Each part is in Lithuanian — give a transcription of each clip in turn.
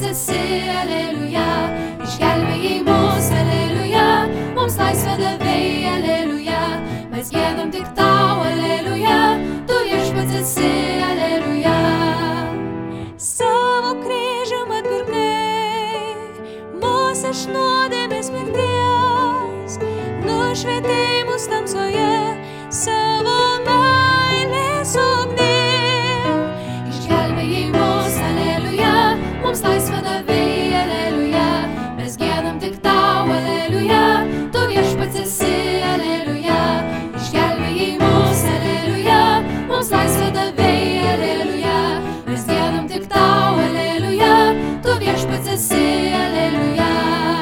esi, aleluja, išgelbėjai mus, aleluja, mums laisvę davei, aleluja, mes giedam tik tau, aleluja, tu viešpats esi, aleluja. Savo kryžium atpirkai mus iš nuodėmės mirties, nušvietei mus tamsoje savo meilės ugnim. Išgelbėjai mus, aleluja, mums laisvę davei, aleluja, mes giedam tik tau, aleluja, tu viešpats esi, aleluja, išgelbėjai mus, aleluja, mums laisvę davei, aleluja, mes giedam tik tau, aleluja, tu viešpats esi, aleluja.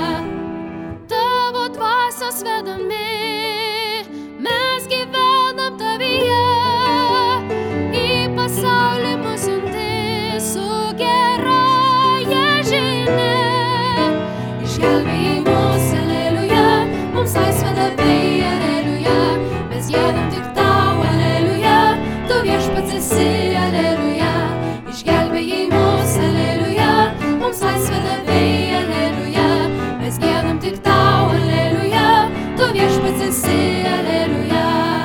Tavo dvasios vedami mes gyvenam tavyje, į pasaulį mus siunti su gerąja žinia. Išgelbėjai mus, aleluja, mums laisvę davei, aleluja, mes giedam tik tau, aleluja, tu viešpats esi, aleluja, išgelbėjai mus, aleluja, mums laisvę davei, aleluja, mes giedam tik tau, aleluja, tu viešpats esi, aleluja.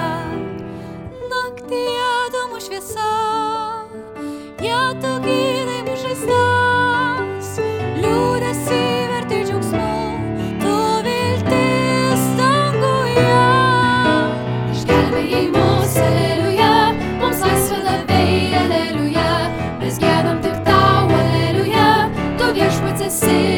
Naktyje dūmų šviesa, ją tu gydai mūsų žaizdas, liūdesį verti džiaugsmu, tu viltis danguje. Išgelbėjai mus, aleluja, mums laisvę davei, aleluja, mes giedam tik tau, aleluja, tu viešpats esi,